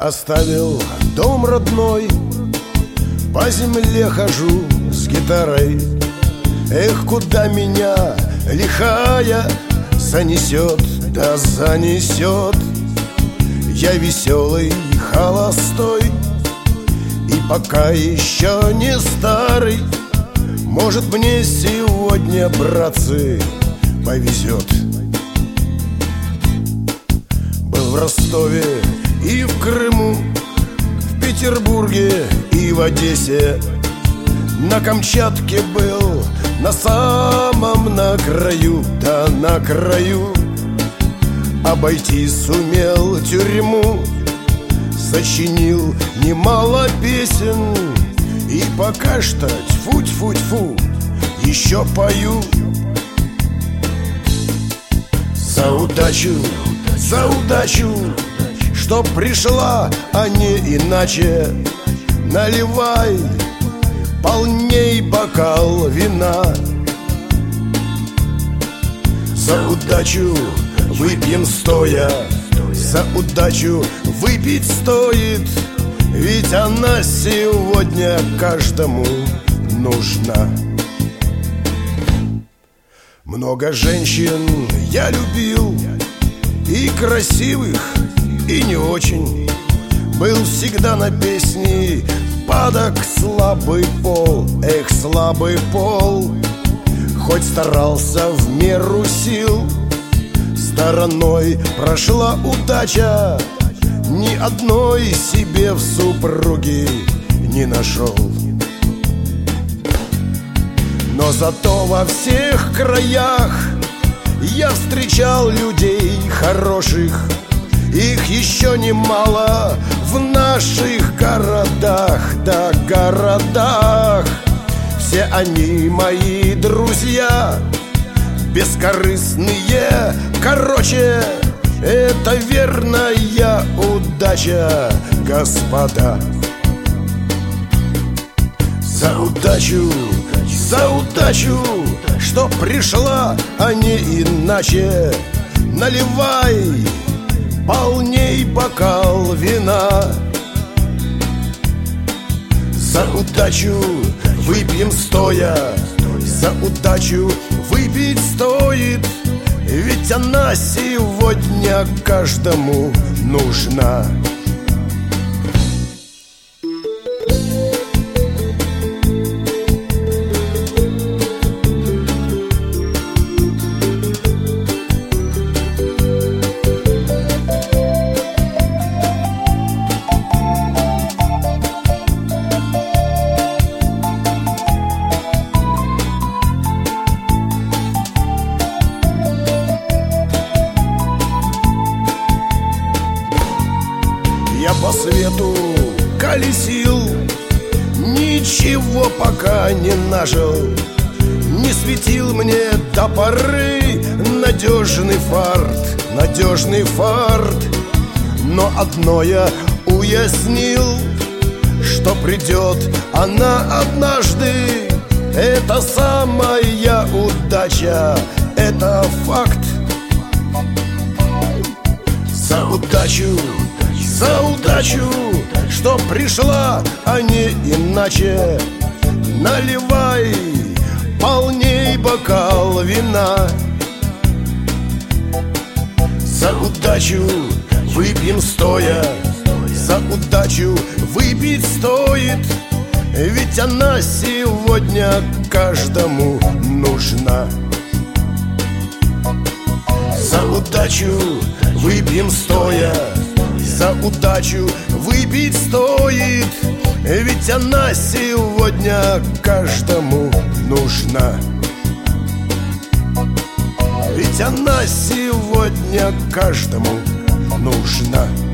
оставил дом родной, по земле хожу с гитарой. Эх, куда меня лихая занесет, да занесет. Я веселый, холостой, и пока еще не старый. Может, мне сегодня, братцы, повезет. Был в Ростове и в Крыму, в Петербурге и в Одессе. На Камчатке был, на самом на краю, да на краю. Обойти сумел тюрьму, сочинил немало песен, и пока что тьфу-тьфу-тьфу еще пою. За удачу, чтоб пришла, а не иначе. Наливай полней бокал вина. За удачу выпьем стоя, за удачу выпить стоит, ведь она сегодня каждому нужна. Много женщин я любил, и красивых, и не очень. Был всегда на песни падок слабый пол. Эх, слабый пол, хоть старался в меру сил, стороной прошла удача, ни одной себе в супруги не нашел. Но зато во всех краях я встречал людей хороших. Их еще немало в наших городах, да городах. Все они мои друзья, бескорыстные. Короче, это верная удача, господа. За удачу, что пришла, а не иначе. Наливай полней бокал вина. За удачу выпьем стоя, за удачу выпить стоит, ведь она сегодня каждому нужна. Я по свету колесил, ничего пока не нажил. Не светил мне до поры надежный фарт. Но одно я уяснил, что придет она однажды. Это самая удача, это факт. За удачу, что пришла, а не иначе. Наливай полней бокал вина. За удачу выпьем стоя, за удачу выпить стоит, ведь она сегодня каждому нужна. За удачу выпьем стоя, за удачу выпить стоит, ведь она сегодня каждому нужна. Ведь она сегодня каждому нужна.